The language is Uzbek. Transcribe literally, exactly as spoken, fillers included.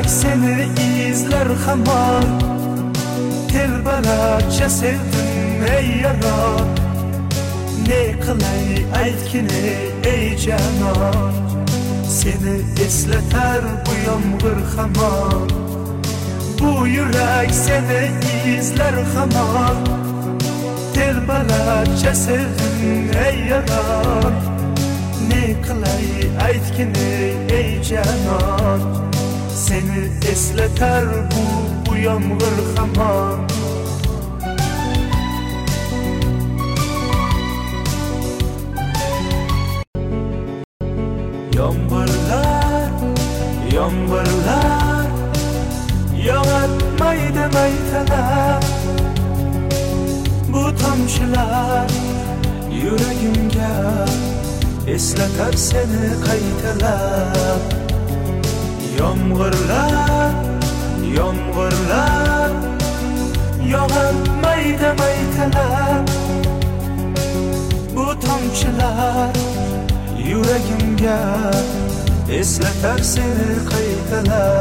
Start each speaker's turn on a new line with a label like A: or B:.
A: yürek seni izler hamar. Telbalarcha sevdim ey yarar. Ne qilay aytgini ey canon. Seni esleter bu yomg'ir hamar. Bu yürek seni izler hamar. Telbalarcha sevdim ey yarar. Ne qilay aytgini ey canon. Seni esleter bu, bu yomg'ir hamar. Yomg'irlar, yomg'irlar yog'atmaydi maytalar. Bu tomchilar yuragimga eslatar seni qaytalab. Yomg'irlar, yomg'irlar yog'atmaydi maytalar. Bu tomchilar yuragimga eslatar seni qaytalab.